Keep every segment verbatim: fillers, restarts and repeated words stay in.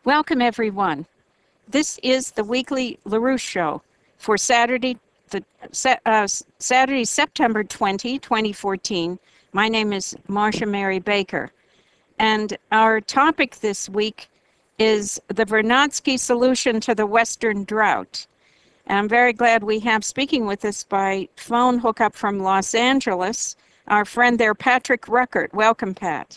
Welcome, everyone. This is the weekly LaRouche Show for Saturday, the uh, Saturday, September twentieth, twenty fourteen. My name is Marcia Mary Baker, and our topic this week is the Vernadsky solution to the Western drought. And I'm very glad we have speaking with us by phone hookup from Los Angeles, our friend there, Patrick Ruckert. Welcome, Pat.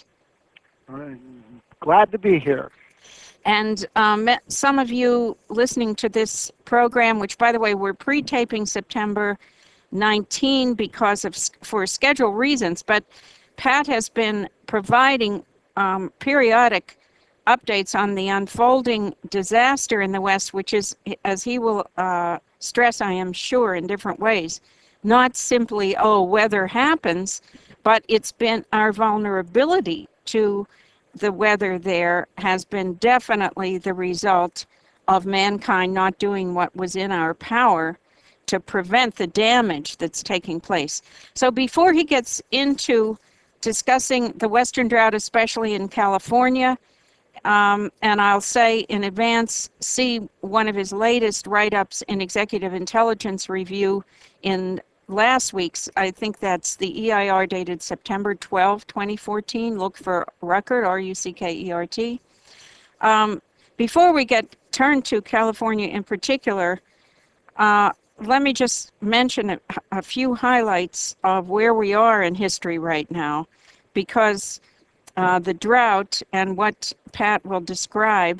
Glad to be here. And um, some of you listening to this program, which, by the way, we're pre-taping September nineteenth because of for schedule reasons, but Pat has been providing um, periodic updates on the unfolding disaster in the West, which is, as he will uh, stress, I am sure, in different ways, not simply, oh, weather happens, but it's been our vulnerability to the weather there has been definitely the result of mankind not doing what was in our power to prevent the damage that's taking place. So before he gets into discussing the Western drought, especially in California, um, and I'll say in advance, see one of his latest write-ups in Executive Intelligence Review in last week's, I think that's the E I R dated September twelfth, twenty fourteen. Look for Ruckert, R U C K E R T. Um, before we get turned to California in particular, uh, let me just mention a, a few highlights of where we are in history right now, because uh, the drought and what Pat will describe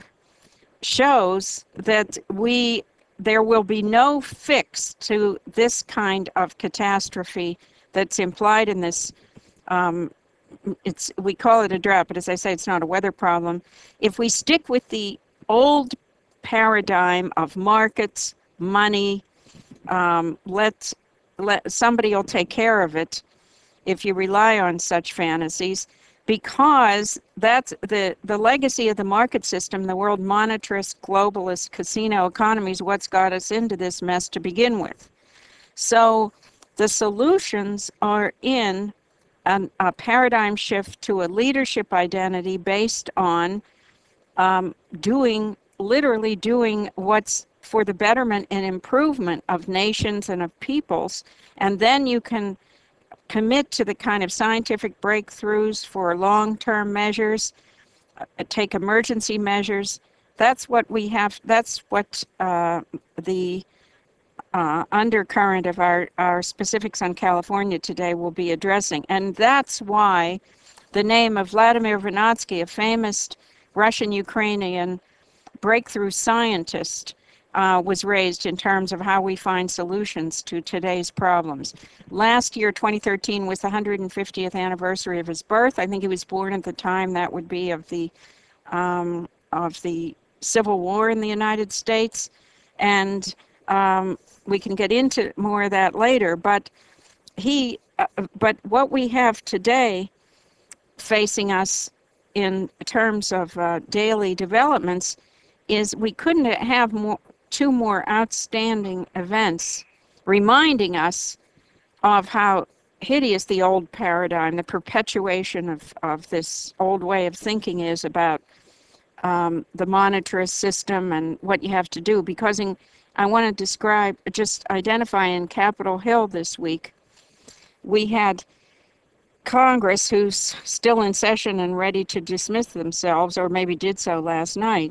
shows that we there will be no fix to this kind of catastrophe that's implied in this. Um, it's we call it a drought, but as I say, it's not a weather problem. If we stick with the old paradigm of markets, money, um, let let somebody will take care of it. If you rely on such fantasies, because that's the, the legacy of the market system, the world monetarist, globalist, casino economy is what's got us into this mess to begin with. So the solutions are in an, a paradigm shift to a leadership identity based on um, doing, literally doing what's for the betterment and improvement of nations and of peoples. And then you can commit to the kind of scientific breakthroughs for long-term measures, uh, take emergency measures. That's what we have, that's what uh, the uh, undercurrent of our, our specifics on California today will be addressing. And that's why the name of Vladimir Vernadsky, a famous Russian-Ukrainian breakthrough scientist, Uh, was raised in terms of how we find solutions to today's problems. Last year, twenty thirteen, was the one hundred fiftieth anniversary of his birth. I think he was born at the time that would be of the um, of the Civil War in the United States, and um, we can get into more of that later. But he, uh, but what we have today facing us in terms of uh, daily developments is we couldn't have more. two more outstanding events reminding us of how hideous the old paradigm, the perpetuation of, of this old way of thinking is about um, the monetarist system and what you have to do. Because in, I want to describe, just identify in Capitol Hill this week, we had Congress, who's still in session and ready to dismiss themselves, or maybe did so last night.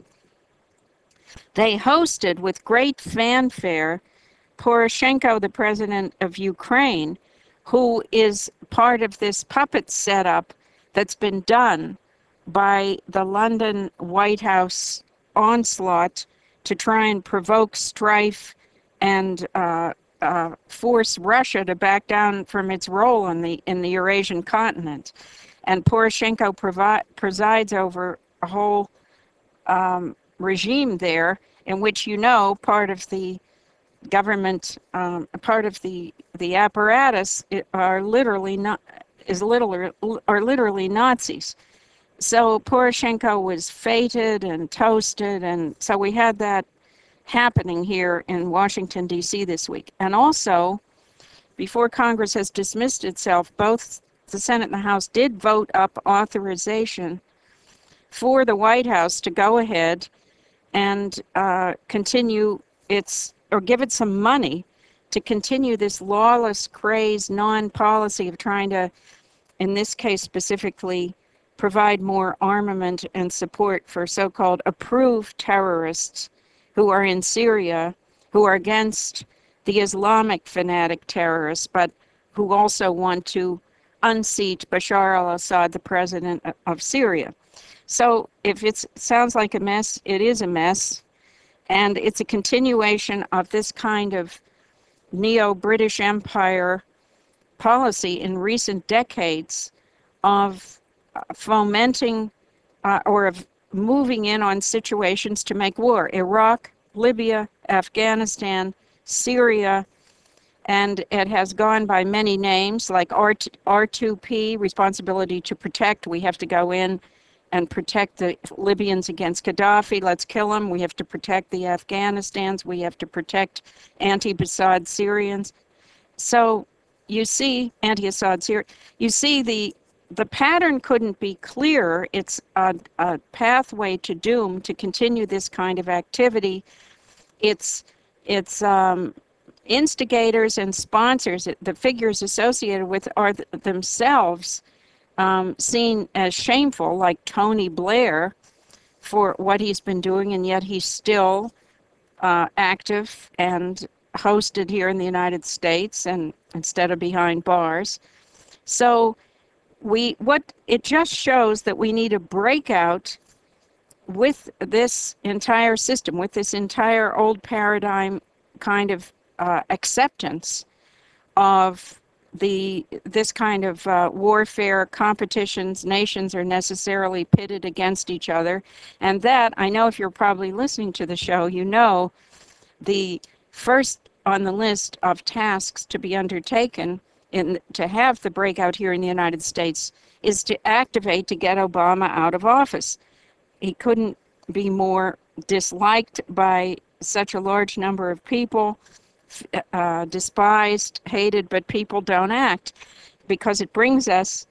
They hosted with great fanfare Poroshenko, the president of Ukraine, who is part of this puppet setup that's been done by the London White House onslaught to try and provoke strife and uh, uh, force Russia to back down from its role in the in the Eurasian continent. And Poroshenko provi- presides over a whole um, regime there, in which, you know, part of the government, um, part of the the apparatus are literally not is literally are literally Nazis. So Poroshenko was feted and toasted, and so we had that happening here in Washington, D C this week. And also, before Congress has dismissed itself, both the Senate and the House did vote up authorization for the White House to go ahead and uh, continue its, or give it some money to continue this lawless, crazed, non-policy of trying to, in this case specifically, provide more armament and support for so-called approved terrorists who are in Syria, who are against the Islamic fanatic terrorists, but who also want to unseat Bashar al-Assad, the president of Syria. So if it sounds like a mess, it is a mess. And it's a continuation of this kind of neo-British Empire policy in recent decades of uh, fomenting uh, or of moving in on situations to make war. Iraq, Libya, Afghanistan, Syria, and it has gone by many names like R two P, responsibility to protect. We have to go in and protect the Libyans against Gaddafi. Let's kill them. We have to protect the Afghanistans. We have to protect anti-Assad Syrians. So you see, anti-Assad Syria, you see the the pattern couldn't be clearer. It's a, a pathway to doom to continue this kind of activity. It's it's um, instigators and sponsors, the figures associated with are th themselves um, seen as shameful, like Tony Blair, for what he's been doing, and yet he's still uh, active and hosted here in the United States, and instead of behind bars. So we what it just shows that we need a breakout with this entire system, with this entire old paradigm kind of uh, acceptance of the this kind of uh, warfare, competitions, nations are necessarily pitted against each other. And that, I know if you're probably listening to the show, you know the first on the list of tasks to be undertaken in to have the breakout here in the United States is to activate to get Obama out of office. He couldn't be more disliked by such a large number of people, uh, despised, hated, but people don't act because it brings us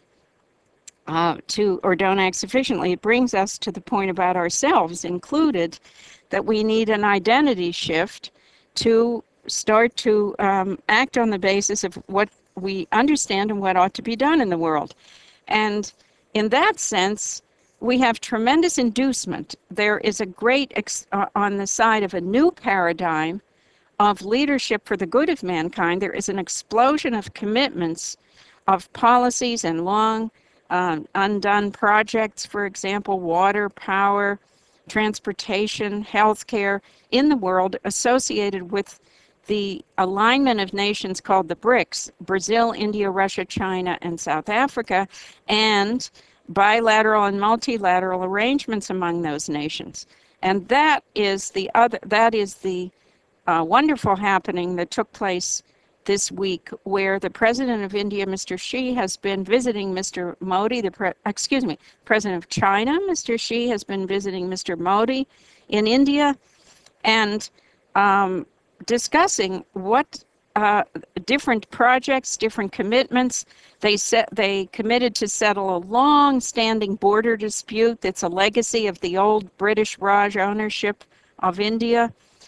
uh, to, or don't act sufficiently, it brings us to the point about ourselves included, that we need an identity shift to start to um, act on the basis of what we understand and what ought to be done in the world. And in that sense, we have tremendous inducement. There is a great, ex uh, on the side of a new paradigm of leadership for the good of mankind, there is an explosion of commitments of policies and long um, undone projects, for example, water, power, transportation, healthcare in the world associated with the alignment of nations called the BRICS, Brazil, India, Russia, China, and South Africa, and bilateral and multilateral arrangements among those nations. And that is the other, that is the uh, wonderful happening that took place this week, where the president of India, Mister Xi, has been visiting Mister Modi, the pre excuse me, president of China, Mister Xi, has been visiting Mister Modi in India, and um, discussing what uh, different projects, different commitments. They set, they committed to settle a long-standing border dispute that's a legacy of the old British Raj ownership of India.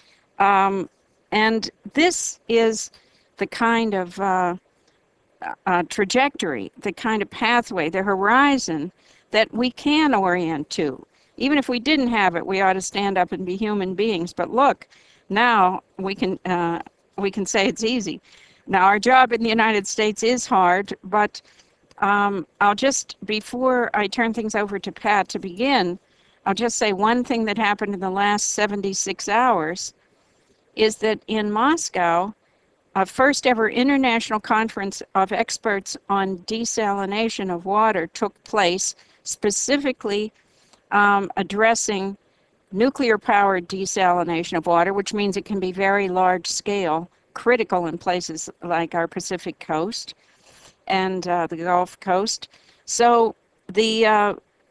Um, and this is the kind of uh, uh, trajectory, the kind of pathway, the horizon that we can orient to. Even if we didn't have it, we ought to stand up and be human beings. But look, now we can uh, we can say it's easy. Now our job in the United States is hard, but um, I'll just, before I turn things over to Pat to begin, I'll just say one thing that happened in the last seventy-six hours is that in Moscow, a first ever international conference of experts on desalination of water took place, specifically um, addressing nuclear-powered desalination of water, which means it can be very large-scale, critical in places like our Pacific coast and uh, the Gulf Coast. So the uh,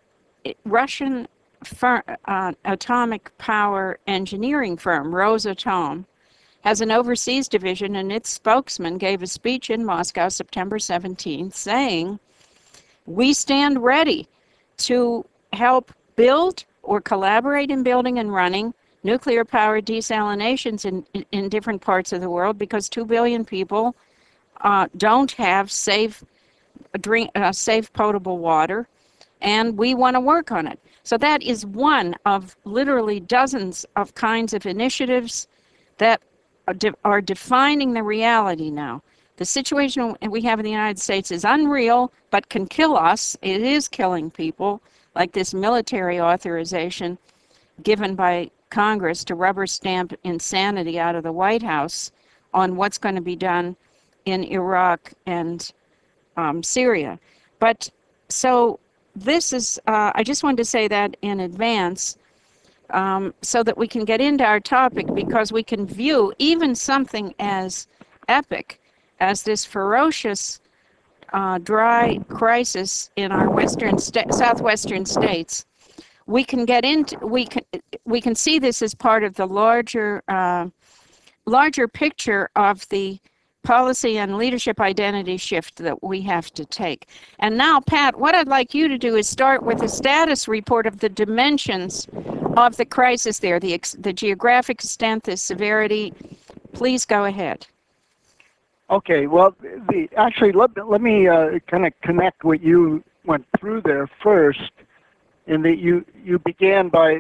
Russian fir uh, atomic power engineering firm, Rosatom, has an overseas division, and its spokesman gave a speech in Moscow September seventeenth saying, "We stand ready to help build or collaborate in building and running nuclear power desalinations in, in different parts of the world because two billion people uh, don't have safe, drink, uh, safe potable water, and we want to work on it. So that is one of literally dozens of kinds of initiatives that are, de are defining the reality now. The situation we have in the United States is unreal, but can kill us. It is killing people, like this military authorization given by Congress to rubber stamp insanity out of the White House on what's going to be done in Iraq and um, Syria. But so this is, uh, I just wanted to say that in advance um, so that we can get into our topic, because we can view even something as epic as this ferocious uh, dry crisis in our western sta southwestern states. We can get into, we can, we can see this as part of the larger, uh, larger picture of the policy and leadership identity shift that we have to take. And now, Pat, what I'd like you to do is start with a status report of the dimensions of the crisis there, the, the geographic extent, the severity. Please go ahead. Okay, well, the, actually, let, let me uh, kind of connect what you went through there first, in that you, you began by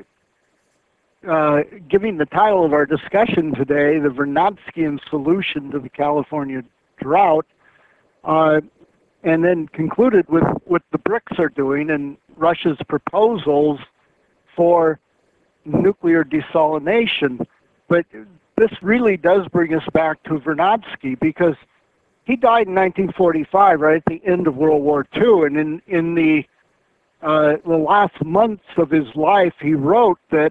uh, giving the title of our discussion today, the Vernadskian Solution to the California Drought, uh, and then concluded with what the BRICS are doing and Russia's proposals for nuclear desalination. But this really does bring us back to Vernadsky, because he died in nineteen forty-five, right at the end of World War Two, and in, in the, uh, the last months of his life, he wrote that,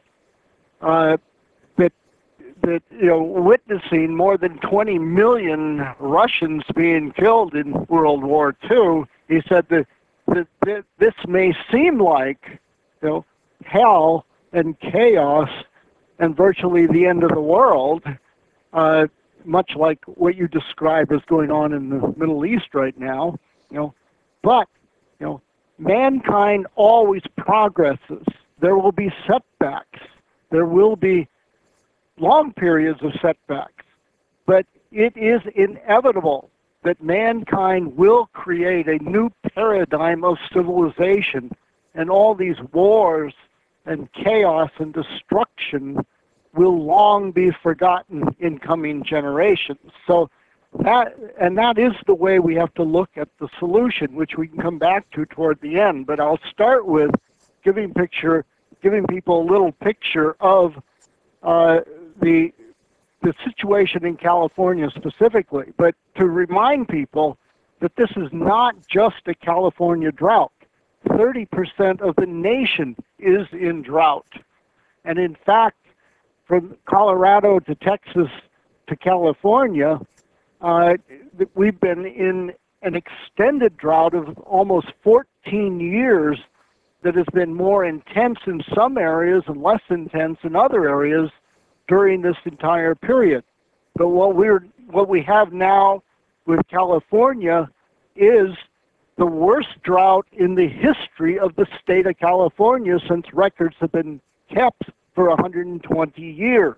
uh, that, that, you know, witnessing more than twenty million Russians being killed in World War Two, he said that, that, that this may seem like, you know, hell and chaos and virtually the end of the world, uh, much like what you describe as going on in the Middle East right now, you know. But, you know, mankind always progresses. There will be setbacks. There will be long periods of setbacks. But it is inevitable that mankind will create a new paradigm of civilization, and all these wars and chaos and destruction will long be forgotten in coming generations. So that, and that is the way we have to look at the solution, which we can come back to toward the end. But I'll start with giving picture, giving people a little picture of uh, the the situation in California specifically, but to remind people that this is not just a California drought. thirty percent of the nation is in drought. And in fact, from Colorado to Texas to California, uh, we've been in an extended drought of almost fourteen years that has been more intense in some areas and less intense in other areas during this entire period. But what we're what we have now with California is the worst drought in the history of the state of California since records have been kept for one hundred twenty years.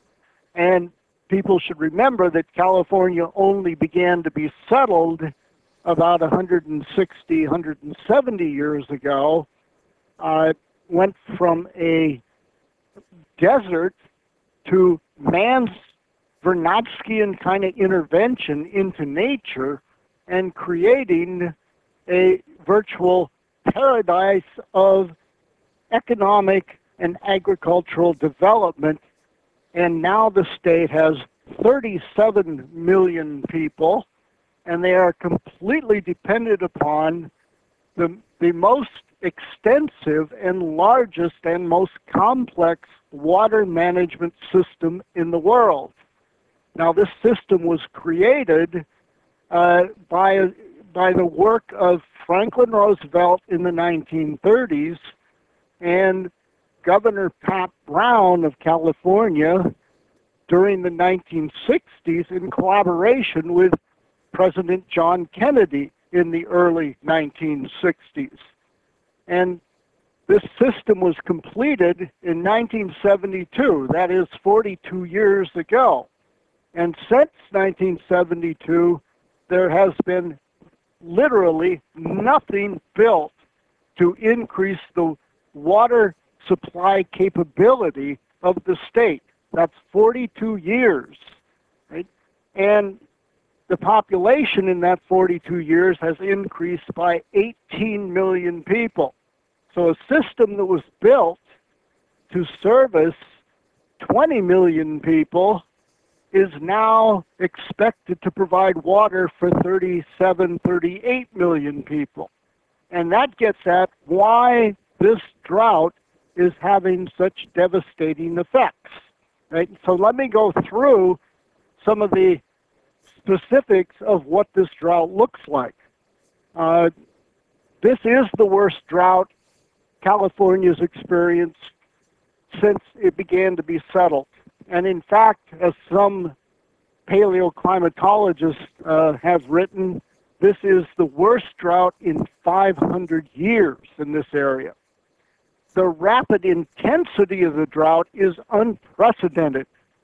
And people should remember that California only began to be settled about one hundred sixty, one hundred seventy years ago. Uh, went from a desert to man's Vernadskian kind of intervention into nature and creating a virtual paradise of economic and agricultural development. And now the state has thirty-seven million people, and they are completely dependent upon the, the most extensive and largest and most complex water management system in the world. Now, this system was created uh, by, by the work of Franklin Roosevelt in the nineteen thirties and Governor Pat Brown of California during the nineteen sixties in collaboration with President John Kennedy in the early nineteen sixties. And this system was completed in nineteen seventy-two. That is forty-two years ago. And since nineteen seventy-two, there has been literally nothing built to increase the water supply capability of the state. That's forty-two years, right? And the population in that forty-two years has increased by eighteen million people. So a system that was built to service twenty million people is now expected to provide water for thirty-seven, thirty-eight million people. And that gets at why this drought is having such devastating effects, right? So let me go through some of the specifics of what this drought looks like. Uh, this is the worst drought California's experienced since it began to be settled. And in fact, as some paleoclimatologists uh, have written, this is the worst drought in five hundred years in this area. The rapid intensity of the drought is unprecedented.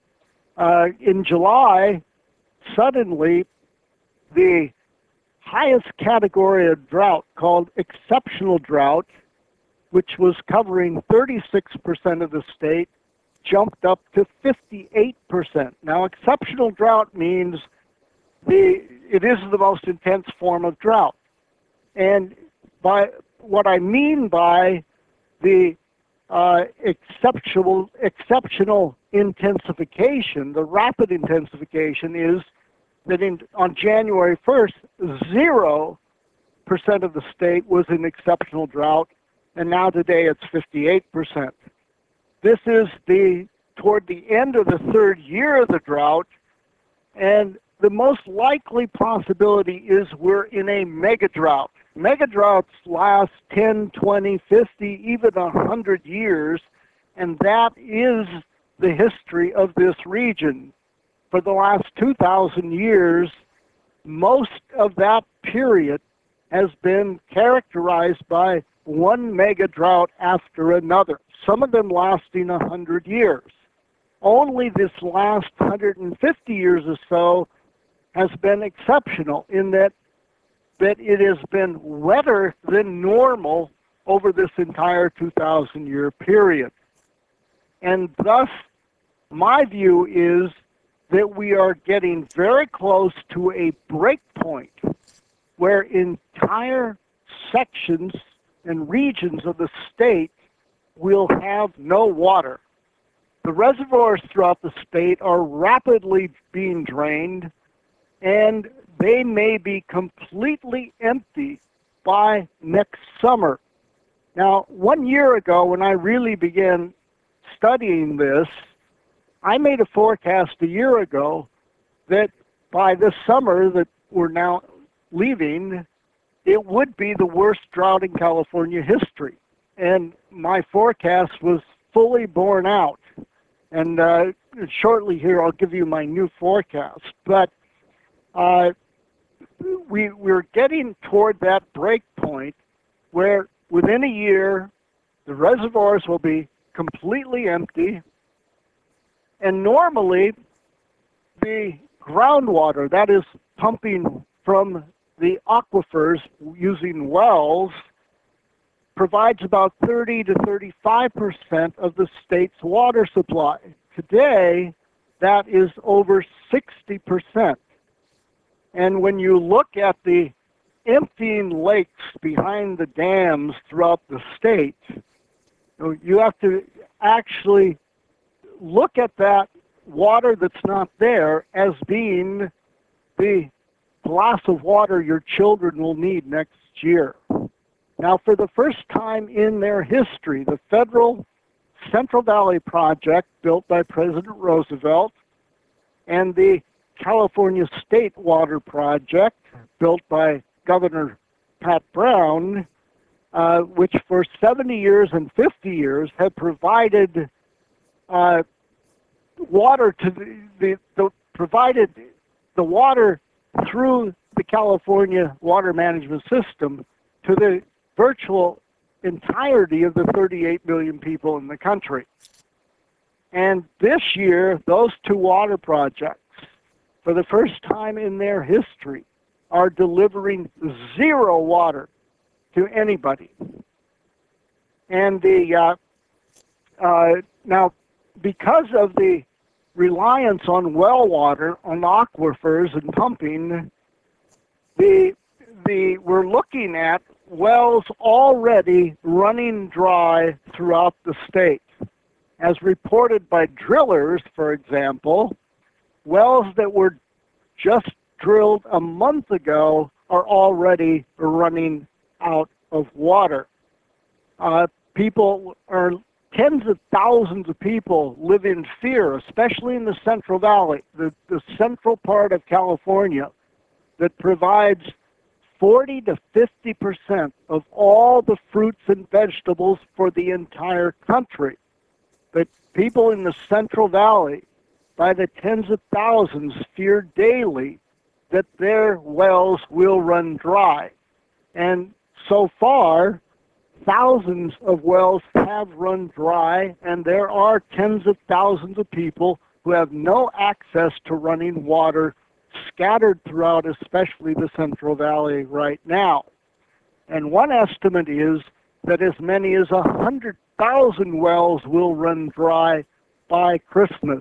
Uh, in July, suddenly, the highest category of drought, called exceptional drought, which was covering thirty-six percent of the state, jumped up to fifty-eight percent. Now, exceptional drought means the it is the most intense form of drought. And by what I mean by the uh, exceptional exceptional intensification, the rapid intensification, is that in, on January first, zero percent of the state was in exceptional drought, and now today it's fifty-eight percent. This is the toward the end of the third year of the drought, and the most likely possibility is we're in a mega drought. Mega droughts last ten, twenty, fifty, even one hundred years, and that is the history of this region. For the last two thousand years, most of that period has been characterized by one mega drought after another, some of them lasting one hundred years. Only this last one hundred fifty years or so has been exceptional in that, that it has been wetter than normal over this entire two thousand year period. And thus, my view is that we are getting very close to a break point where entire sections and regions of the state will have no water. The reservoirs throughout the state are rapidly being drained, and they may be completely empty by next summer. Now, one year ago, when I really began studying this, I made a forecast a year ago that by this summer that we're now leaving, it would be the worst drought in California history. And my forecast was fully borne out. And uh, shortly here, I'll give you my new forecast. But uh, we, we're getting toward that break point where within a year, the reservoirs will be completely empty. And normally, the groundwater, that is pumping from the aquifers using wells, provides about thirty to thirty-five percent of the state's water supply. Today, that is over sixty percent. And when you look at the emptying lakes behind the dams throughout the state, you have to actually look at that water that's not there as being the glass of water your children will need next year. Now, for the first time in their history, the federal Central Valley Project, built by President Roosevelt, and the California State Water Project, built by Governor Pat Brown, uh, which for seventy years and fifty years have provided uh, water to the, the, the provided the water through the California water management system to the virtual entirety of the thirty-eight million people in the country. And this year, those two water projects, for the first time in their history, are delivering zero water to anybody. And the uh, uh, now, because of the reliance on well water, on aquifers and pumping, the the we're looking at wells already running dry throughout the state. As reported by drillers, for example, wells that were just drilled a month ago are already running out of water. Uh, people are, tens of thousands of people live in fear, especially in the Central Valley, the, the central part of California that provides forty to fifty percent of all the fruits and vegetables for the entire country. But people in the Central Valley, by the tens of thousands, fear daily that their wells will run dry. And so far, thousands of wells have run dry, and there are tens of thousands of people who have no access to running water scattered throughout, especially the Central Valley right now. And one estimate is that as many as one hundred thousand wells will run dry by Christmas.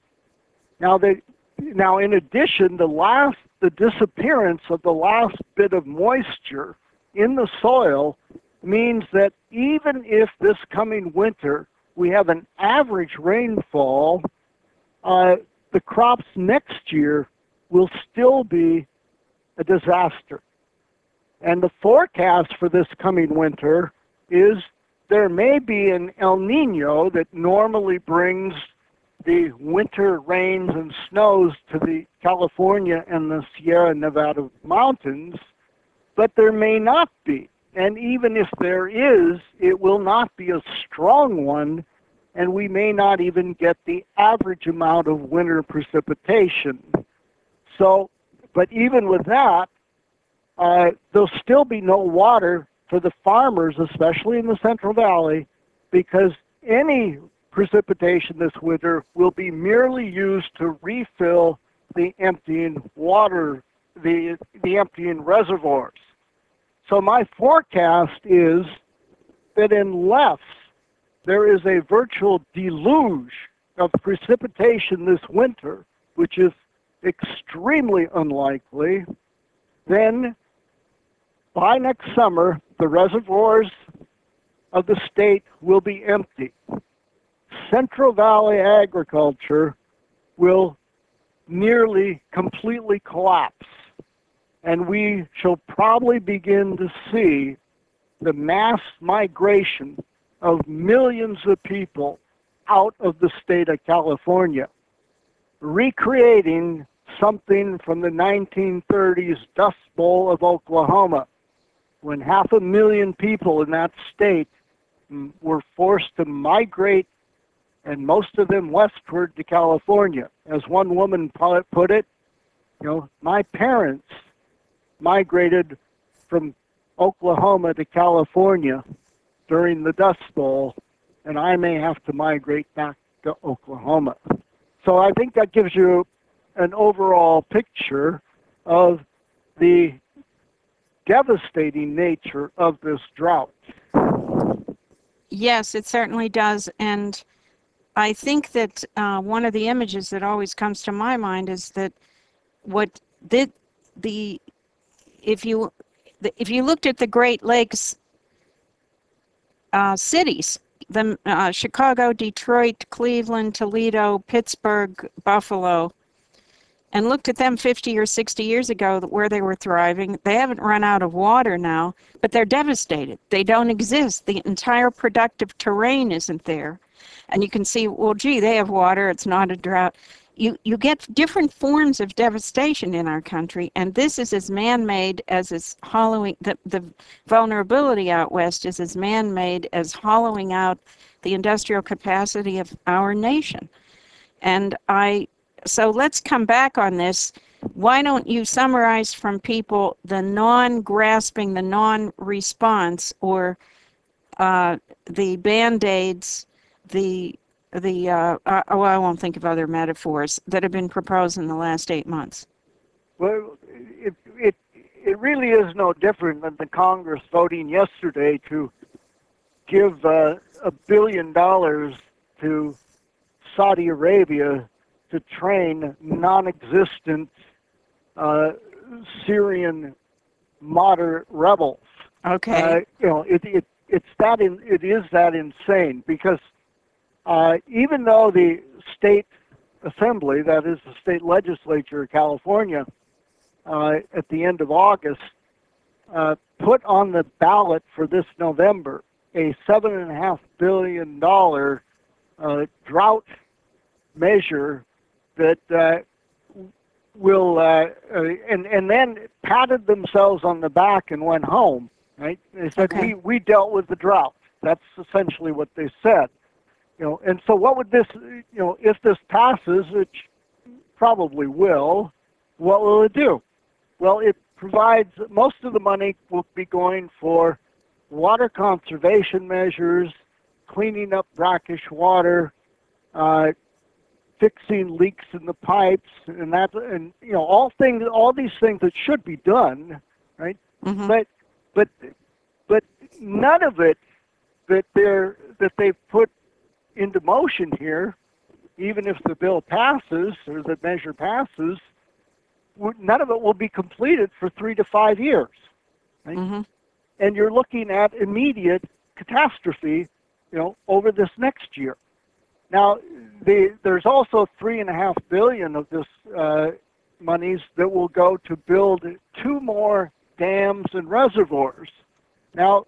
Now, they, now in addition, the last, the disappearance of the last bit of moisture in the soil means that even if this coming winter we have an average rainfall, uh, the crops next year will still be a disaster. And the forecast for this coming winter is there may be an El Nino that normally brings the winter rains and snows to the California and the Sierra Nevada mountains, but there may not be. And even if there is, it will not be a strong one, and we may not even get the average amount of winter precipitation. So, but even with that, uh, there'll still be no water for the farmers, especially in the Central Valley, because any precipitation this winter will be merely used to refill the emptying water, the, the emptying reservoirs. So my forecast is that unless there is a virtual deluge of precipitation this winter, which is extremely unlikely, then by next summer, the reservoirs of the state will be empty. Central Valley agriculture will nearly completely collapse, and we shall probably begin to see the mass migration of millions of people out of the state of California, recreating something from the nineteen thirties Dust Bowl of Oklahoma, when half a million people in that state were forced to migrate, and most of them westward to California. As one woman put it, you know, my parents migrated from Oklahoma to California during the Dust Bowl, and I may have to migrate back to Oklahoma. So I think that gives you an overall picture of the devastating nature of this drought. Yes, it certainly does. And I think that uh, one of the images that always comes to my mind is that what did the, if you, the, if you looked at the Great Lakes uh, cities, the uh, Chicago, Detroit, Cleveland, Toledo, Pittsburgh, Buffalo, and looked at them fifty or sixty years ago where they were thriving, they haven't run out of water now, but they're devastated. They don't exist. The entire productive terrain isn't there. And you can see, well, gee, they have water. It's not a drought. You, you get different forms of devastation in our country, and this is as man-made as is hollowing, the, the vulnerability out west is as man-made as hollowing out the industrial capacity of our nation. And I, so let's come back on this. Why don't you summarize from people the non-grasping, the non-response, or uh, the Band-Aids, the the uh, uh, oh, I won't think of other metaphors that have been proposed in the last eight months. Well, it it it really is no different than the Congress voting yesterday to give uh, a billion dollars to Saudi Arabia to train non-existent uh, Syrian moderate rebels. Okay. Uh, you know, it, it it's that in, it is that insane because uh, even though the state assembly, that is the state legislature of California, uh, at the end of August, uh, put on the ballot for this November a seven and a half billion dollar uh, drought measure that uh, will uh, uh, and and then patted themselves on the back and went home. Right? They said Okay. we we dealt with the drought. That's essentially what they said. You know, and so what would this? You know, if this passes, which probably will, what will it do? Well, it provides most of the money will be going for water conservation measures, cleaning up brackish water, uh, fixing leaks in the pipes, and that, and you know, all things, all these things that should be done, right? Mm-hmm. But, but, but none of it that they're that they've put into motion here, even if the bill passes or the measure passes, none of it will be completed for three to five years. Right? Mm-hmm. And you're looking at immediate catastrophe, you know, over this next year. Now, the, there's also three and a half billion of this uh, monies that will go to build two more dams and reservoirs. Now,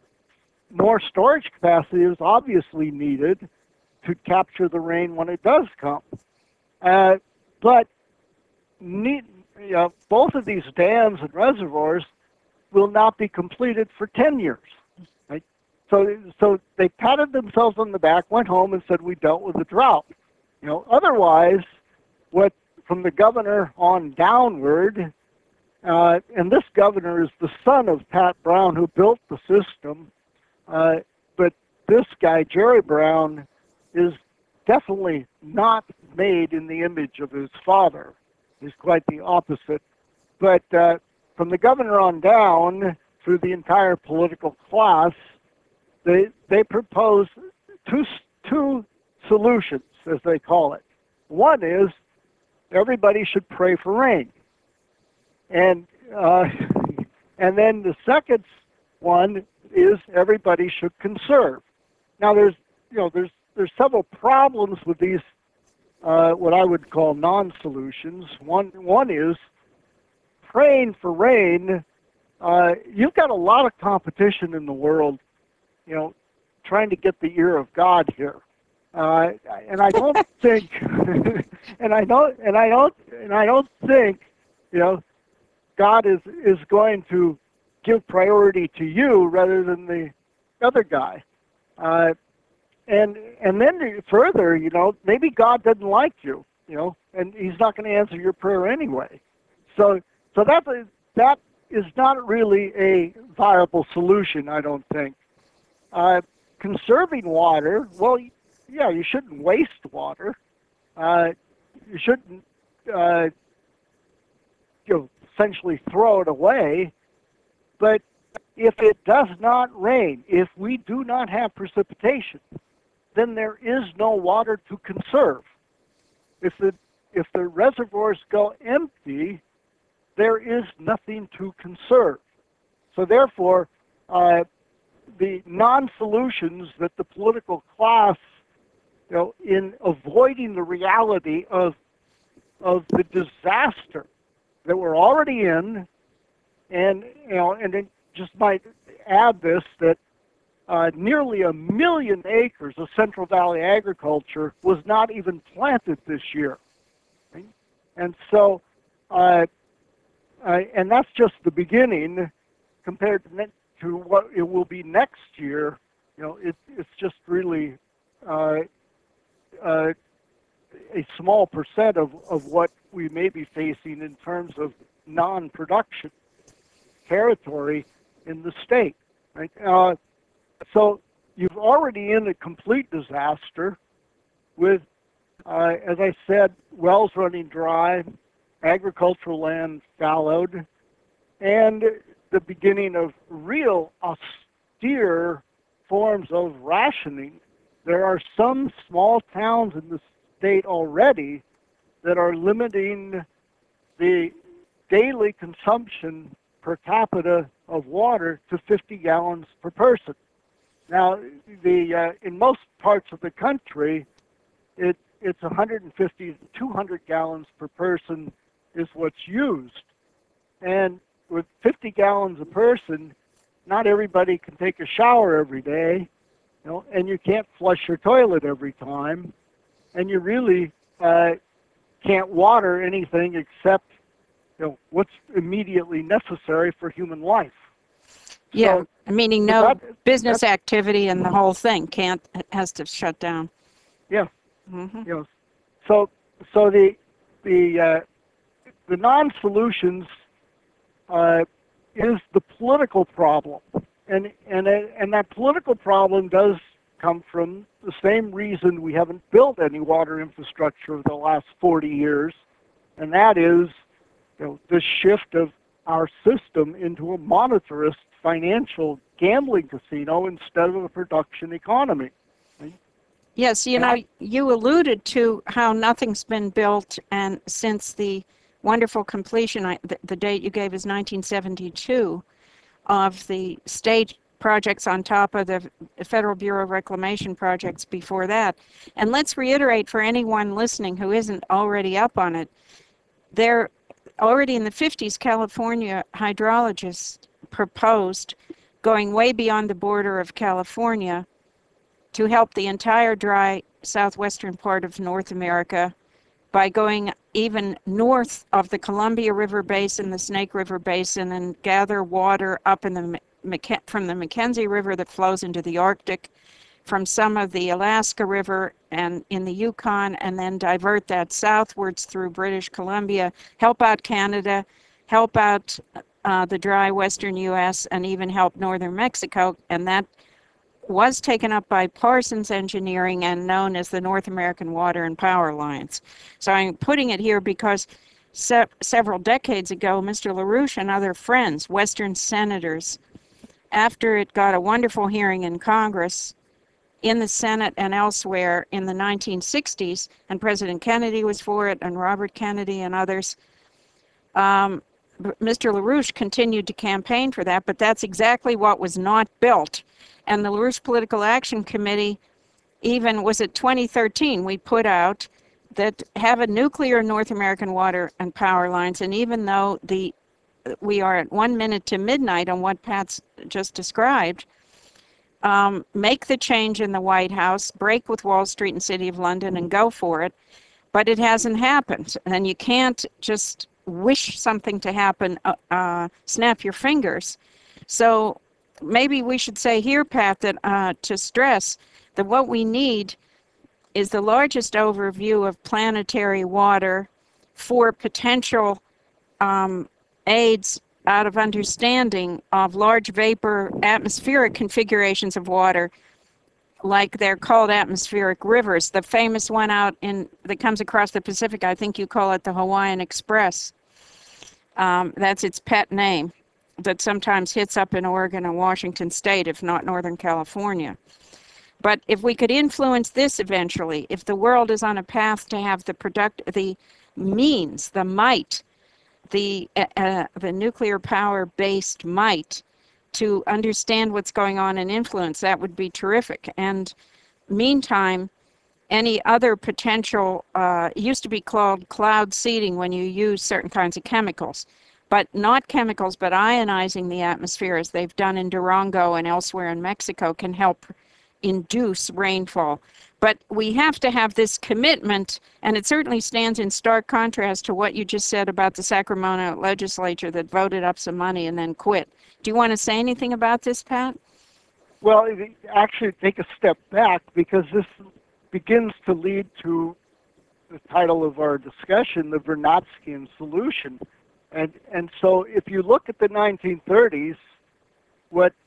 more storage capacity is obviously needed to capture the rain when it does come. Uh, but need, you know, both of these dams and reservoirs will not be completed for ten years. Right? So, so they patted themselves on the back, went home, and said we dealt with the drought. You know, otherwise, what from the governor on downward, uh, and this governor is the son of Pat Brown, who built the system. Uh, but this guy, Jerry Brown, is definitely not made in the image of his father. He's quite the opposite. But uh, from the governor on down through the entire political class, they they propose two two solutions, as they call it. One is everybody should pray for rain, and uh, and then the second one is everybody should conserve. Now, there's you know there's there's several problems with these uh, what I would call non-solutions. One one is praying for rain. Uh, you've got a lot of competition in the world, you know, trying to get the ear of God here. Uh, and I don't think, and I don't, and I don't, and I don't think, you know, God is is going to give priority to you rather than the other guy. Uh, and and then further, you know, maybe God doesn't like you, you know, and He's not going to answer your prayer anyway. So so that that is not really a viable solution, I don't think. Uh, conserving water, well, yeah, you shouldn't waste water. Uh, you shouldn't, uh, you know, essentially throw it away. But if it does not rain, if we do not have precipitation, then there is no water to conserve. If the if the reservoirs go empty, there is nothing to conserve. So therefore, uh, the non-solutions that the political class, you know, in avoiding the reality of of the disaster that we're already in, and you know, and it just might add this that uh, nearly a million acres of Central Valley agriculture was not even planted this year, right? And so, uh, uh, and that's just the beginning compared to ne- to what it will be next year. You know, it, it's just really uh, uh, a small percent of, of what we may be facing in terms of non-production territory in the state. Right? Uh, so you've already in a complete disaster with, uh, as I said, wells running dry, agricultural land fallowed, and the beginning of real austere forms of rationing. There are some small towns in the state already that are limiting the daily consumption per capita of water to fifty gallons per person. Now, the uh, in most parts of the country, it it's one hundred fifty to two hundred gallons per person is what's used. And with fifty gallons a person, not everybody can take a shower every day, you know, and you can't flush your toilet every time, and you really uh, can't water anything except, you know, what's immediately necessary for human life. Yeah, So, meaning so no that, business activity and the whole thing can't has to shut down. Yeah. Mm-hmm. You know, so so the the uh, the non-solutions uh, is the political problem, and and and that political problem does come from the same reason we haven't built any water infrastructure over the last forty years, and that is, you know, the shift of our system into a monetarist financial gambling casino instead of a production economy. Yes, you know, you alluded to how nothing's been built, and since the wonderful completion, I, the, the date you gave is nineteen seventy-two, of the state projects on top of the Federal Bureau of Reclamation projects before that. And let's reiterate for anyone listening who isn't already up on it, there already in the fifties, California hydrologists proposed going way beyond the border of California to help the entire dry southwestern part of North America by going even north of the Columbia River Basin, the Snake River Basin, and gather water up in the from the Mackenzie River that flows into the Arctic, from some of the Alaska River and in the Yukon, and then divert that southwards through British Columbia, help out Canada, help out uh, the dry western U S, and even help northern Mexico. And that was taken up by Parsons Engineering and known as the North American Water and Power Alliance. So I'm putting it here because se several decades ago, Mister LaRouche and other friends, Western senators, after it got a wonderful hearing in Congress, in the Senate and elsewhere in the nineteen sixties, and President Kennedy was for it, and Robert Kennedy and others, um, Mister LaRouche continued to campaign for that, but that's exactly what was not built. And the LaRouche Political Action Committee, even was it twenty thirteen, we put out that have a nuclear North American water and power lines. And even though the we are at one minute to midnight on what Pat's just described, um, make the change in the White House, break with Wall Street and City of London and go for it. But it hasn't happened. And you can't just wish something to happen, uh, uh, snap your fingers. So maybe we should say here, Pat, that uh, to stress that what we need is the largest overview of planetary water for potential um, aids out of understanding of large vapor atmospheric configurations of water, like they're called atmospheric rivers. The famous one out in that comes across the Pacific, I think you call it the Hawaiian Express. Um, that's its pet name, that sometimes hits up in Oregon and Washington State, if not Northern California. But if we could influence this eventually, if the world is on a path to have the product, the means, the might, the uh, uh, the nuclear power-based might to understand what's going on and influence, that would be terrific. And meantime, any other potential, uh, used to be called cloud seeding when you use certain kinds of chemicals, but not chemicals, but ionizing the atmosphere, as they've done in Durango and elsewhere in Mexico, can help induce rainfall. But we have to have this commitment, and it certainly stands in stark contrast to what you just said about the Sacramento legislature that voted up some money and then quit. Do you want to say anything about this, Pat? Well, actually take a step back, because this begins to lead to the title of our discussion, the Vernadskian solution. And, and so if you look at the nineteen thirties, what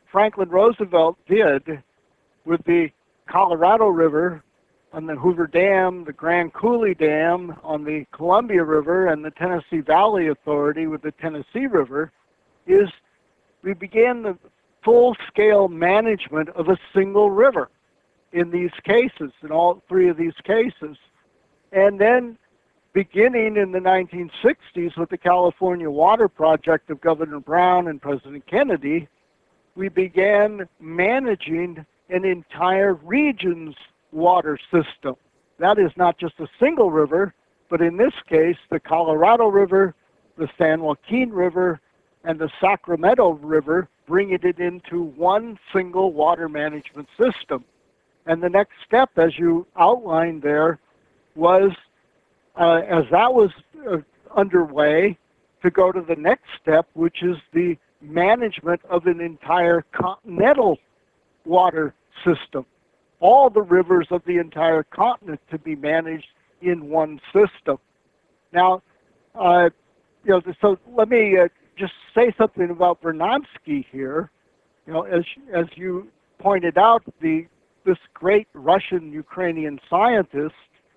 Franklin Roosevelt did with the Colorado River on the Hoover Dam, the Grand Coulee Dam on the Columbia River, and the Tennessee Valley Authority with the Tennessee River is we began the full-scale management of a single river in these cases, in all three of these cases. And then beginning in the nineteen sixties with the California Water Project of Governor Brown and President Kennedy, we began managing an entire region's water system. That is not just a single river, but in this case, the Colorado River, the San Joaquin River, and the Sacramento River, bringing it into one single water management system. And the next step, as you outlined there, was, uh, as that was uh, underway, to go to the next step, which is the management of an entire continental water system. All the rivers of the entire continent to be managed in one system. Now, uh, you know, so let me uh, just say something about Vernadsky here. You know, as as you pointed out, the this great Russian-Ukrainian scientist,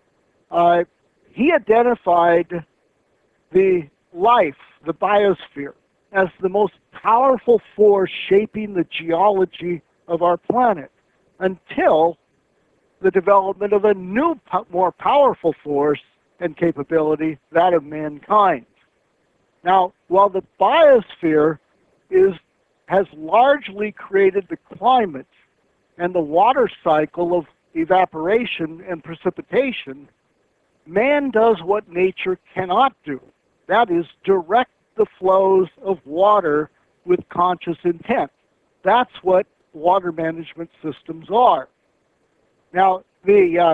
uh, he identified the life, the biosphere, as the most powerful force shaping the geology of our planet, until the development of a new, more powerful force and capability, that of mankind. Now, while the biosphere is, has largely created the climate and the water cycle of evaporation and precipitation, man does what nature cannot do. That is, direct the flows of water with conscious intent. That's what water management systems are. Now, the uh,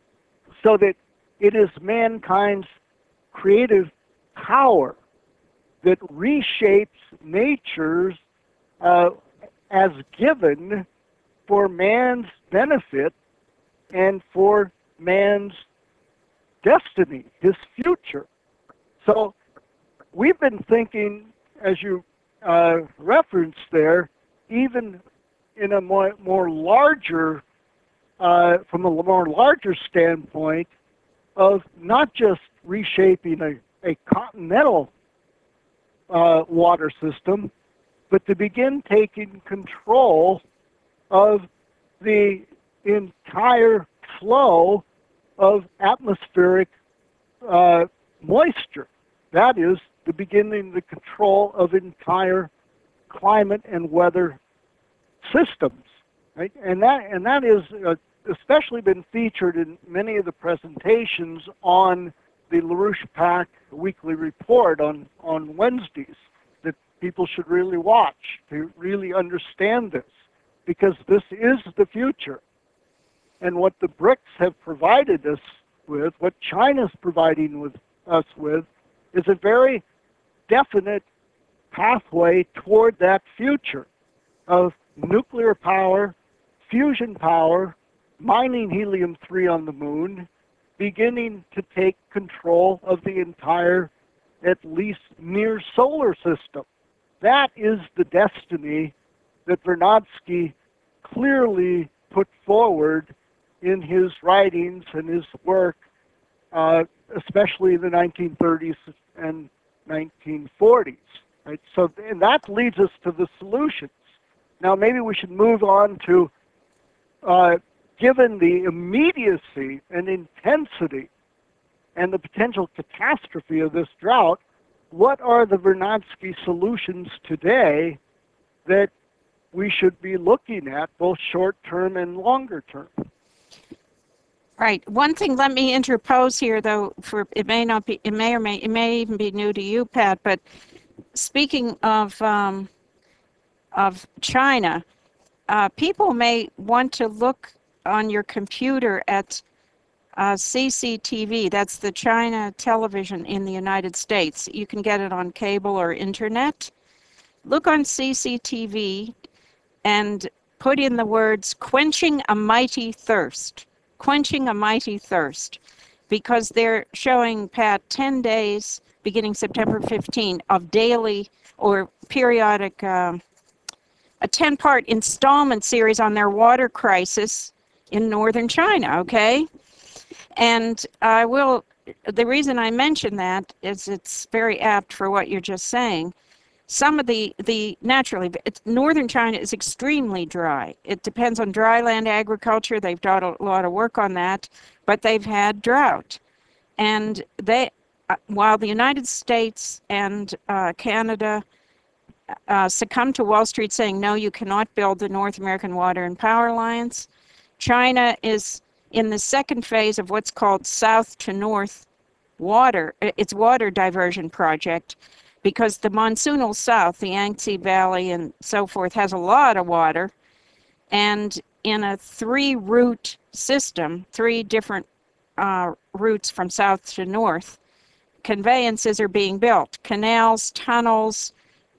so that it is mankind's creative power that reshapes nature's uh, as given for man's benefit and for man's destiny, his future. So we've been thinking, as you uh, referenced there, even in a more, more larger, uh, from a more larger standpoint of not just reshaping a, a continental uh, water system, but to begin taking control of the entire flow of atmospheric uh, moisture. That is the beginning the control of entire climate and weather systems, right? And that and that is uh, especially been featured in many of the presentations on the LaRouche PAC weekly report on on Wednesdays that people should really watch to really understand this, because this is the future. And what the BRICS have provided us with, what China's providing with us with, is a very definite pathway toward that future of nuclear power, fusion power, mining helium three on the moon, beginning to take control of the entire, at least near solar system. That is the destiny that Vernadsky clearly put forward in his writings and his work, uh, especially in the nineteen thirties and nineteen forties. Right? So, and that leads us to the solutions. Now, maybe we should move on to, uh, given the immediacy and intensity and the potential catastrophe of this drought, what are the Vernadsky solutions today that we should be looking at, both short-term and longer-term? Right. One thing, let me interpose here, though, for it may not be, it may or may, it may even be new to you, Pat, but speaking of, um, of China, uh, people may want to look on your computer at uh, C C T V. That's the China television in the United States. You can get it on cable or internet. Look on C C T V and put in the words, quenching a mighty thirst. Quenching a mighty thirst. Because they're showing, Pat, ten days, beginning September fifteenth, of daily or periodic um, a ten-part installment series on their water crisis in northern China, okay? And I will, the reason I mention that is it's very apt for what you're just saying. Some of the, the naturally, it's, northern China is extremely dry. It depends on dryland agriculture. They've done a lot of work on that, but they've had drought. And they, uh, while the United States and uh, Canada uh, succumbed to Wall Street saying, no, you cannot build the North American Water and Power Alliance, China is in the second phase of what's called South to North water, it's water diversion project, because the monsoonal south, the Yangtze Valley and so forth, has a lot of water. And in a three-route system, three different uh, routes from south to north, conveyances are being built, canals, tunnels,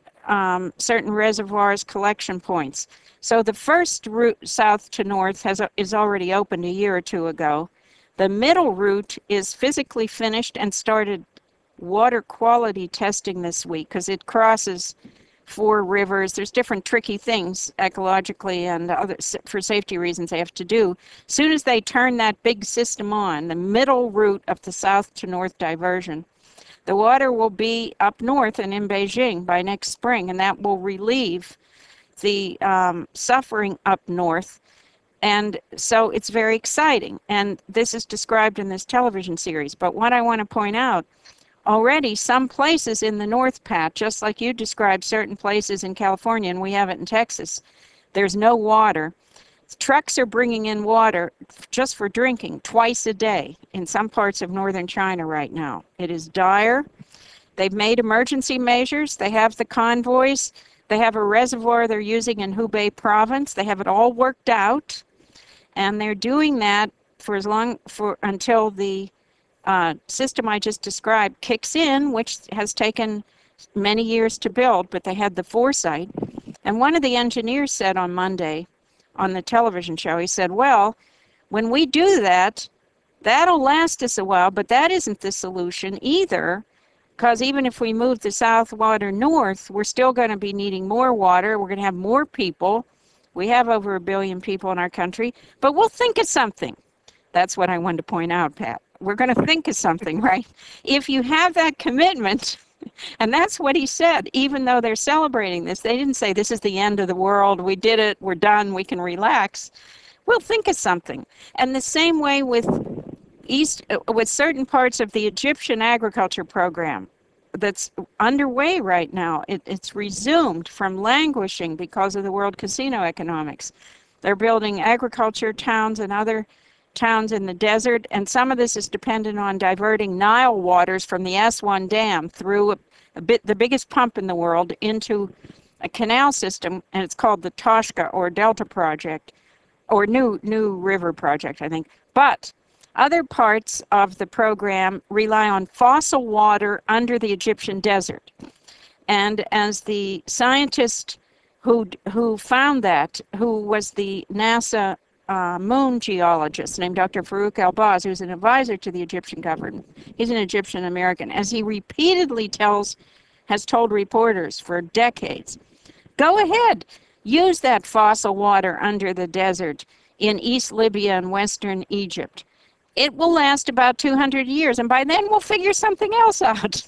um, certain reservoirs, collection points. So the first route south to north has is already opened a year or two ago. The middle route is physically finished and started water quality testing this week because it crosses four rivers. There's different tricky things ecologically and other for safety reasons they have to do. As soon as they turn that big system on, the middle route of the south to north diversion, the water will be up north and in Beijing by next spring, and that will relieve the um, suffering up north. And so it's very exciting. And this is described in this television series. But what I want to point out, already some places in the North, Pat, just like you described certain places in California, and we have it in Texas, there's no water. Trucks are bringing in water just for drinking twice a day in some parts of northern China right now. It is dire. They've made emergency measures. They have the convoys. They have a reservoir they're using in Hubei province. They have it all worked out. And they're doing that for as long, for until the uh, system I just described kicks in, which has taken many years to build, but they had the foresight. And one of the engineers said on Monday on the television show, he said, well, when we do that, that'll last us a while, but that isn't the solution either, because even if we move the south water north, we're still going to be needing more water. We're going to have more people. We have over a billion people in our country, but we'll think of something. That's what I wanted to point out, Pat. We're going to think of something, right? If you have that commitment, and that's what he said, even though they're celebrating this, they didn't say this is the end of the world, we did it, we're done, we can relax. We'll think of something. And the same way with East, with certain parts of the Egyptian agriculture program that's underway right now. It, it's resumed from languishing because of the world casino economics. They're building agriculture towns and other towns in the desert, and some of this is dependent on diverting Nile waters from the Aswan Dam through a, a bit the biggest pump in the world into a canal system, and it's called the Toshka or Delta Project, or New New River Project, I think. But other parts of the program rely on fossil water under the Egyptian desert. And as the scientist who who found that, who was the NASA uh, moon geologist named Doctor Farouk El-Baz, who's an advisor to the Egyptian government, he's an Egyptian American, as he repeatedly tells, has told reporters for decades, go ahead, use that fossil water under the desert in East Libya and Western Egypt. It will last about two hundred years, and by then we'll figure something else out.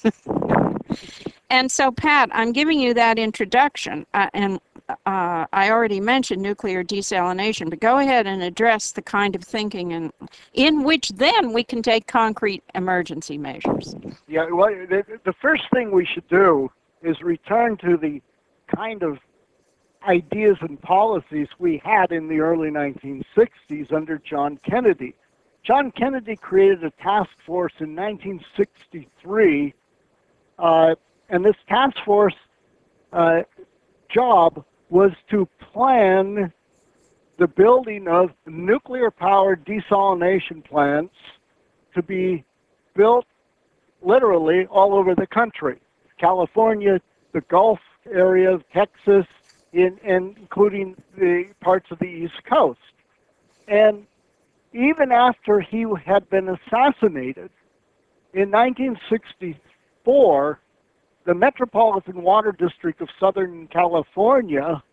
And so, Pat, I'm giving you that introduction, uh, and uh, I already mentioned nuclear desalination, but go ahead and address the kind of thinking and in which then we can take concrete emergency measures. Yeah, well, the, the first thing we should do is return to the kind of ideas and policies we had in the early nineteen sixties under John Kennedy. John Kennedy created a task force in nineteen sixty-three, uh, and this task force uh, job was to plan the building of nuclear-powered desalination plants to be built literally all over the country. California, the Gulf area, Texas, in, in, including the parts of the East Coast. And even after he had been assassinated, in nineteen sixty-four, the Metropolitan Water District of Southern California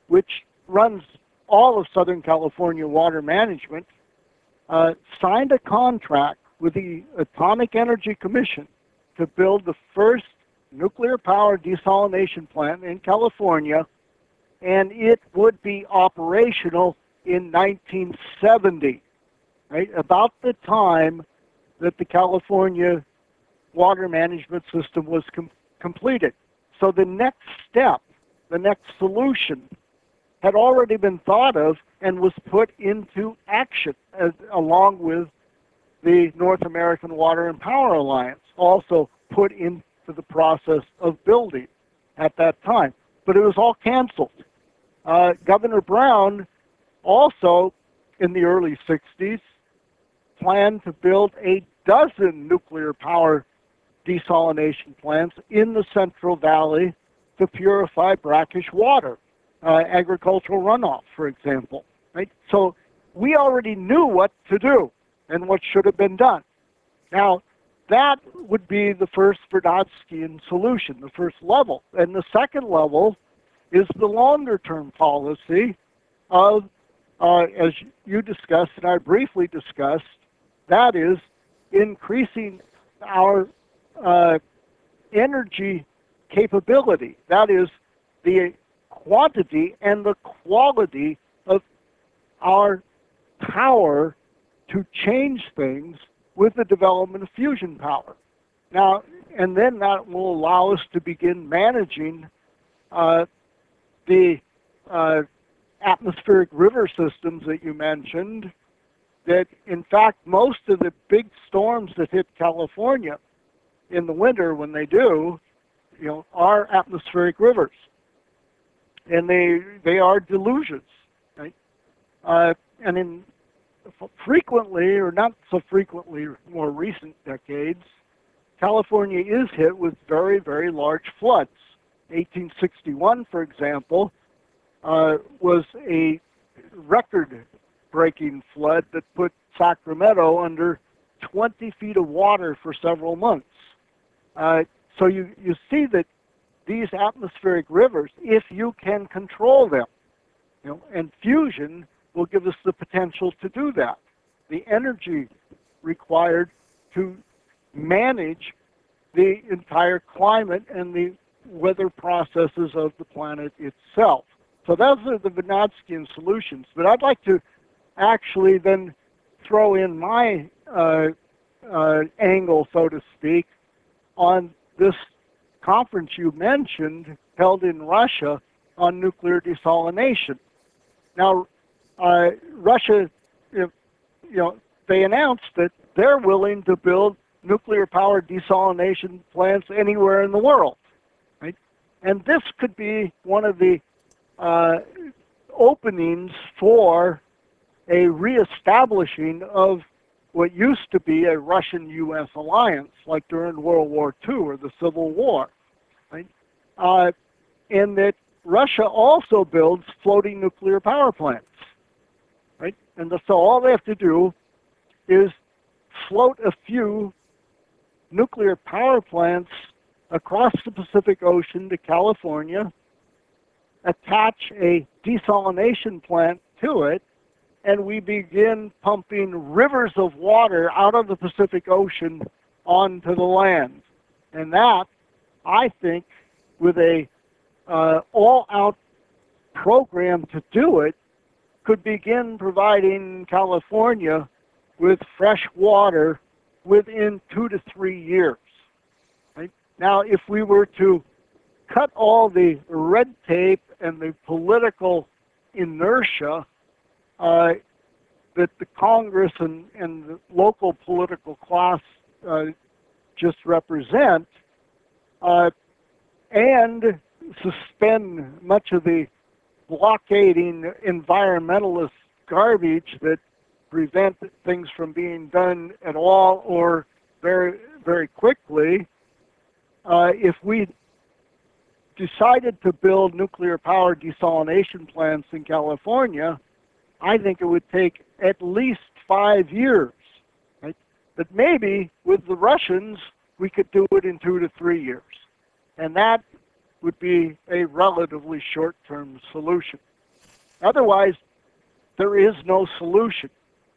which runs all of Southern California water management, uh, signed a contract with the Atomic Energy Commission to build the first nuclear power desalination plant in California, and it would be operational in nineteen seventy, right? About the time that the California water management system was com completed. So the next step, the next solution, had already been thought of and was put into action, as, along with the North American Water and Power Alliance, also put into the process of building at that time. But it was all canceled. Uh, Governor Brown also, in the early sixties, planned to build a dozen nuclear power desalination plants in the Central Valley to purify brackish water, uh, agricultural runoff, for example. Right? So we already knew what to do and what should have been done. Now, that would be the first Verdadskian solution, the first level. And the second level is the longer-term policy of, uh, as you discussed and I briefly discussed, that is increasing our uh, energy capability. That is the quantity and the quality of our power to change things with the development of fusion power. Now, and then that will allow us to begin managing uh, the uh, atmospheric river systems that you mentioned, that in fact most of the big storms that hit California in the winter, when they do, you know, are atmospheric rivers. And they, they are delusions, right? Uh, and in frequently, or not so frequently, more recent decades, California is hit with very, very large floods. eighteen sixty-one, for example, uh, was a record-breaking flood that put Sacramento under twenty feet of water for several months. Uh, so you, you see that these atmospheric rivers, if you can control them, you know, and fusion will give us the potential to do that. The energy required to manage the entire climate and the weather processes of the planet itself. So those are the Verdadskian solutions. But I'd like to actually then throw in my uh, uh, angle, so to speak, on this conference you mentioned held in Russia on nuclear desalination. Now, uh, Russia, you know, they announced that they're willing to build nuclear power desalination plants anywhere in the world, right? And this could be one of the uh, openings for a reestablishing of what used to be a Russian U S alliance, like during World War Two or the Civil War, right? Uh, and that Russia also builds floating nuclear power plants, right? And the, so all they have to do is float a few nuclear power plants across the Pacific Ocean to California, attach a desalination plant to it, and we begin pumping rivers of water out of the Pacific Ocean onto the land. And that, I think, with a uh, all-out program to do it, could begin providing California with fresh water within two to three years. Right? Now, if we were to cut all the red tape and the political inertia uh, that the Congress and, and the local political class uh, just represent, uh, and suspend much of the blockading environmentalist garbage that prevent things from being done at all or very, very quickly, uh, if we decided to build nuclear power desalination plants in California, I think it would take at least five years. Right? But maybe with the Russians, we could do it in two to three years. And that would be a relatively short-term solution. Otherwise, there is no solution.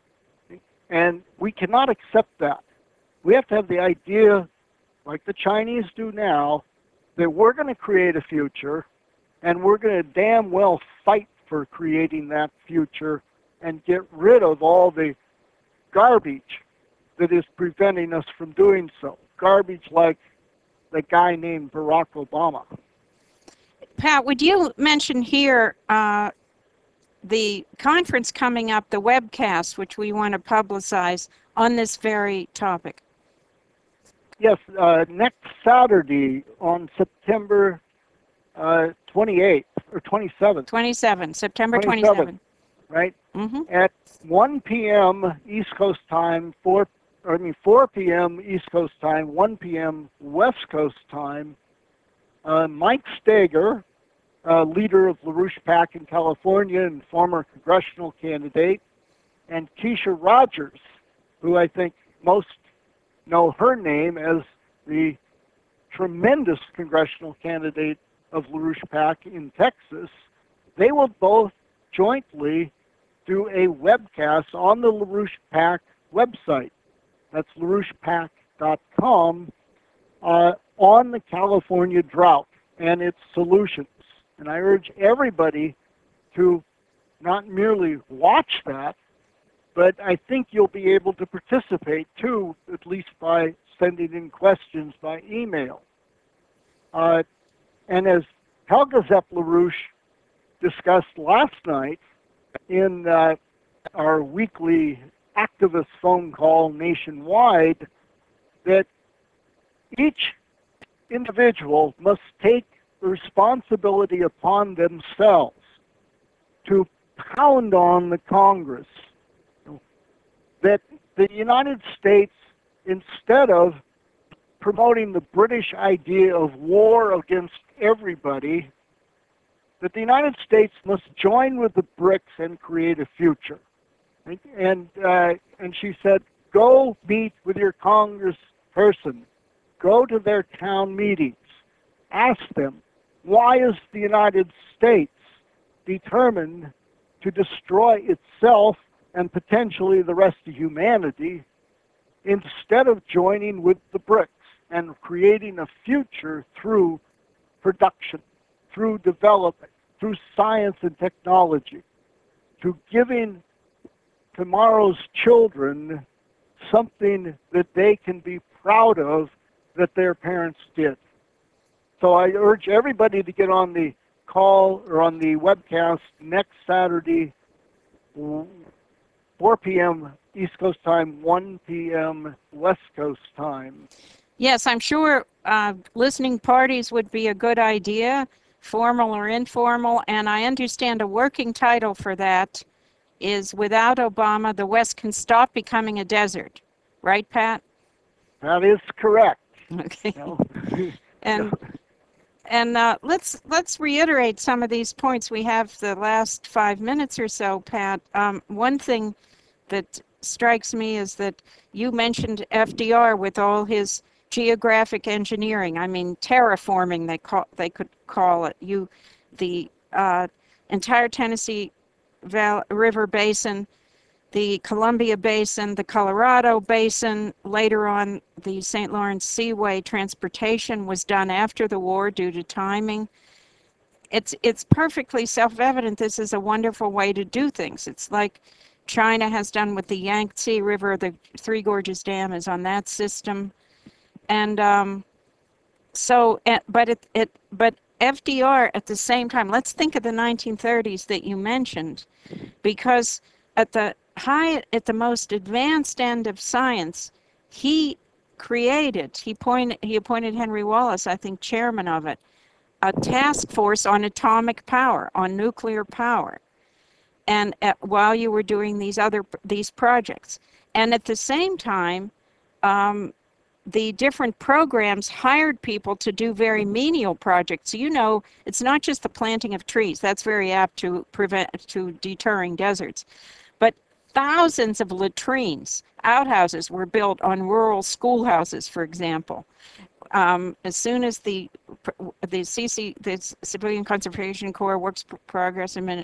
And we cannot accept that. We have to have the idea, like the Chinese do now, that we're going to create a future, and we're going to damn well fight for creating that future and get rid of all the garbage that is preventing us from doing so. Garbage like the guy named Barack Obama. Pat, would you mention here uh, the conference coming up, the webcast, which we want to publicize on this very topic? Yes, uh, next Saturday on September uh, twenty-eighth or twenty-seventh. twenty-seventh, September twenty-seventh. Right? Mm-hmm. At one p m East Coast time, four, or I mean four p m East Coast time, one p m West Coast time, uh, Mike Steger, uh, leader of LaRouche PAC in California and former congressional candidate, and Keisha Rogers, who I think most know her name as the tremendous congressional candidate of LaRouche PAC in Texas. They will both jointly do a webcast on the LaRouche PAC website. That's LaRouche PAC dot com uh, on the California drought and its solutions. And I urge everybody to not merely watch that, but I think you'll be able to participate too, at least by sending in questions by email. Uh, and as Helga Zepp-LaRouche discussed last night in uh, our weekly activist phone call nationwide, that each individual must take the responsibility upon themselves to pound on the Congress that the United States, instead of promoting the British idea of war against everybody, that the United States must join with the BRICS and create a future. And, uh, and she said, go meet with your congressperson. Go to their town meetings. Ask them, why is the United States determined to destroy itself and potentially the rest of humanity, instead of joining with the BRICS and creating a future through production, through development, through science and technology, to giving tomorrow's children something that they can be proud of that their parents did. So I urge everybody to get on the call or on the webcast next Saturday, four p m East Coast time, one p m West Coast time. Yes, I'm sure uh, listening parties would be a good idea, formal or informal, and I understand a working title for that is Without Obama, the West Can Stop Becoming a Desert. Right, Pat? That is correct. Okay. No. and and uh, let's let's reiterate some of these points. We have the last five minutes or so, Pat. Um, one thing that strikes me is that you mentioned F D R with all his geographic engineering. I mean, terraforming. They call they could call it. You, the uh, entire Tennessee Valley, River Basin, the Columbia Basin, the Colorado Basin. Later on, the Saint Lawrence Seaway transportation was done after the war due to timing. It's it's perfectly self-evident this is a wonderful way to do things. It's like China has done with the Yangtze River. The Three Gorges Dam is on that system. And um, so, but it, it, but F D R at the same time, let's think of the nineteen thirties that you mentioned, because at the high, at the most advanced end of science, he created, he pointed, he appointed Henry Wallace, I think, chairman of it, a task force on atomic power, on nuclear power, and at, while you were doing these other these projects, and at the same time, um, the different programs hired people to do very menial projects. So, you know, it's not just the planting of trees. That's very apt to prevent, to deterring deserts. But thousands of latrines, outhouses were built on rural schoolhouses, for example. Um, as soon as the the C C, the Civilian Conservation Corps Works Progress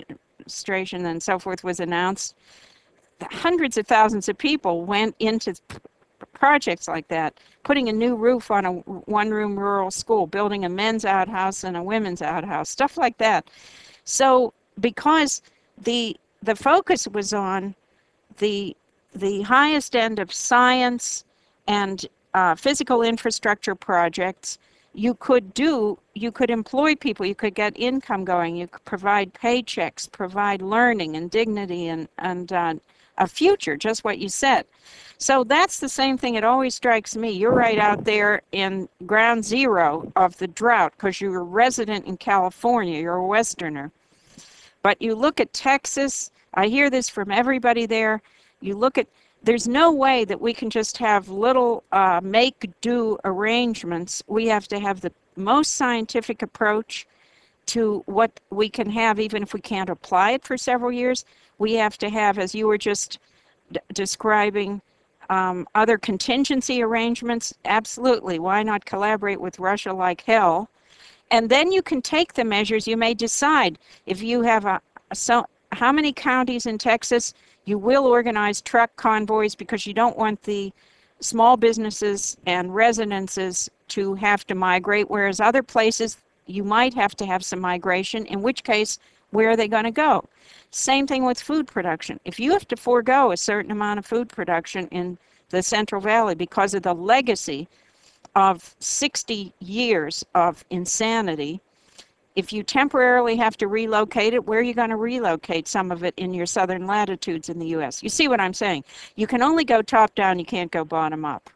administration and so forth was announced, hundreds of thousands of people went into projects like that, putting a new roof on a one-room rural school, building a men's outhouse and a women's outhouse, stuff like that. So because the the focus was on the the highest end of science and uh, physical infrastructure projects, you could do, you could employ people, you could get income going, you could provide paychecks, provide learning and dignity and, and uh, a future, just what you said. So that's the same thing. It always strikes me. You're right out there in ground zero of the drought because you're a resident in California. You're a Westerner. But you look at Texas, I hear this from everybody there. You look at, there's no way that we can just have little uh, make-do arrangements. We have to have the most scientific approach to what we can have, even if we can't apply it for several years. We have to have, as you were just d- describing, um, other contingency arrangements. Absolutely. Why not collaborate with Russia like hell? And then you can take the measures. You may decide if you have a, so how many counties in Texas you will organize truck convoys because you don't want the small businesses and residences to have to migrate, whereas other places you might have to have some migration, in which case, where are they going to go? Same thing with food production. If you have to forego a certain amount of food production in the Central Valley because of the legacy of sixty years of insanity, if you temporarily have to relocate it, where are you going to relocate some of it in your southern latitudes in the U S? You see what I'm saying? You can only go top down, you can't go bottom up.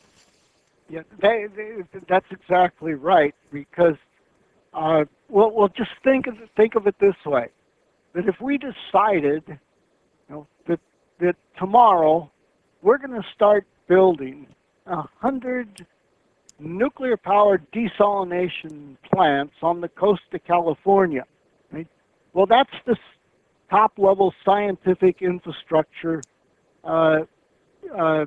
Yeah, they, they, that's exactly right, because uh, well, well, just think of think of it this way: that if we decided, you know, that that tomorrow we're going to start building a hundred nuclear-powered desalination plants on the coast of California, right? Well, that's the top-level scientific infrastructure uh, uh,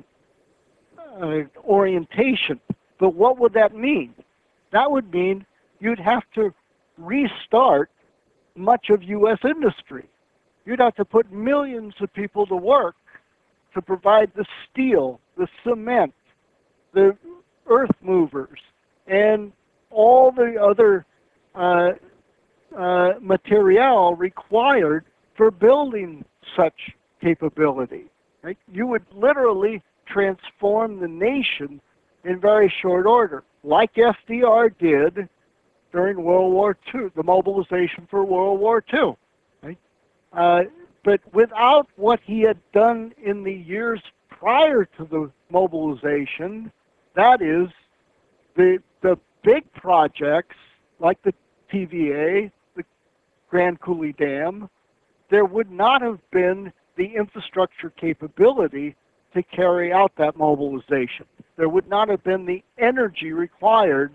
uh, orientation. But what would that mean? That would mean you'd have to restart much of U S industry. You'd have to put millions of people to work to provide the steel, the cement, the earth movers, and all the other uh, uh, material required for building such capability. Right? You would literally transform the nation in very short order, like F D R did during World War Two, the mobilization for World War Two. Right? Uh, but without what he had done in the years prior to the mobilization, that is, the the big projects like the T V A, the Grand Coulee Dam, there would not have been the infrastructure capability to carry out that mobilization. There would not have been the energy required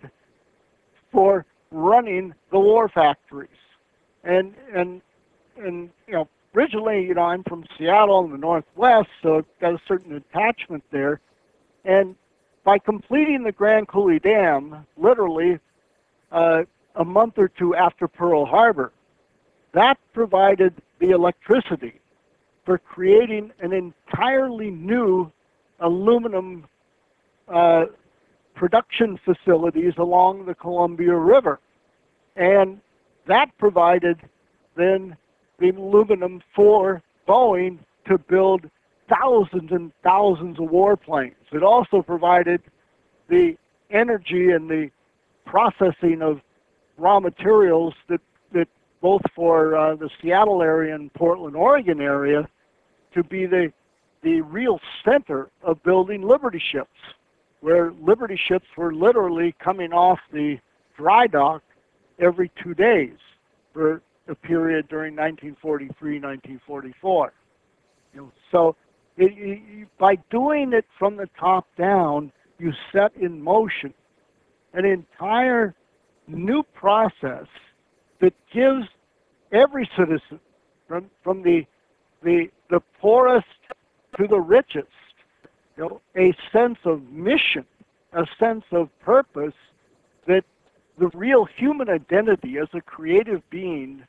for running the war factories. And and and you know, originally, you know, I'm from Seattle in the Northwest, so I've got a certain attachment there. And by completing the Grand Coulee Dam, literally uh, a month or two after Pearl Harbor, that provided the electricity for creating an entirely new aluminum uh, production facilities along the Columbia River. And that provided then the aluminum for Boeing to build thousands and thousands of warplanes. It also provided the energy and the processing of raw materials that, that both for uh, the Seattle area and Portland, Oregon area, to be the, the real center of building Liberty ships, where Liberty ships were literally coming off the dry dock every two days for a period during nineteen forty-three, nineteen forty-four. You know, so it, it, by doing it from the top down, you set in motion an entire new process that gives every citizen, from, from the, the, the poorest to the richest, you know, a sense of mission, a sense of purpose, that the real human identity as a creative being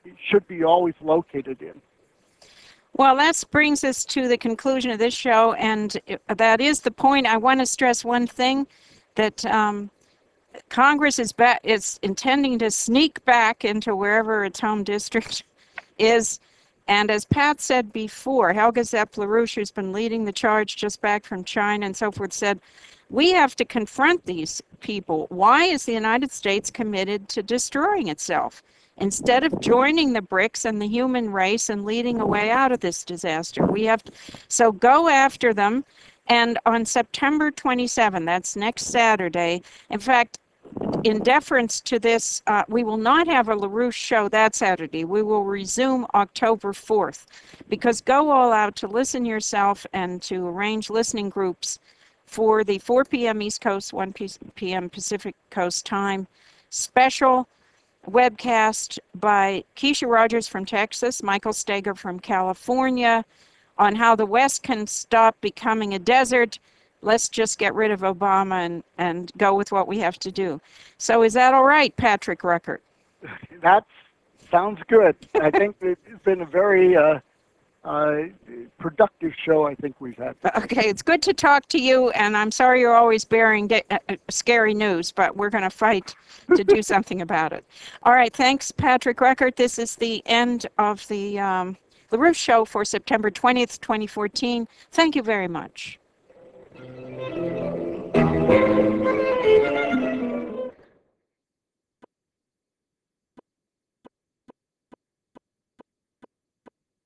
should be always located in. Well, that brings us to the conclusion of this show, and that is the point. I want to stress one thing, that um, Congress is, back, is intending to sneak back into wherever its home district is. And as Pat said before, Helga Zepp-LaRouche, who's been leading the charge just back from China and so forth, said, we have to confront these people. Why is the United States committed to destroying itself instead of joining the BRICS and the human race and leading a way out of this disaster? We have to, so go after them. And on September twenty-seventh, that's next Saturday, in fact, in deference to this, uh, we will not have a LaRouche show that Saturday. We will resume October fourth, because go all out to listen yourself and to arrange listening groups for the four p m East Coast, one p m Pacific Coast time special webcast by Keisha Rogers from Texas, Michael Steger from California, on how the West can stop becoming a desert. Let's just get rid of Obama and, and go with what we have to do. So is that all right, Patrick Ruckert? That sounds good. I think it's been a very uh, uh, productive show I think we've had. Okay, it's good to talk to you, and I'm sorry you're always bearing uh, scary news, but we're going to fight to do something about it. All right, thanks, Patrick Ruckert. This is the end of the um, LaRouche Show for September twentieth, twenty fourteen. Thank you very much.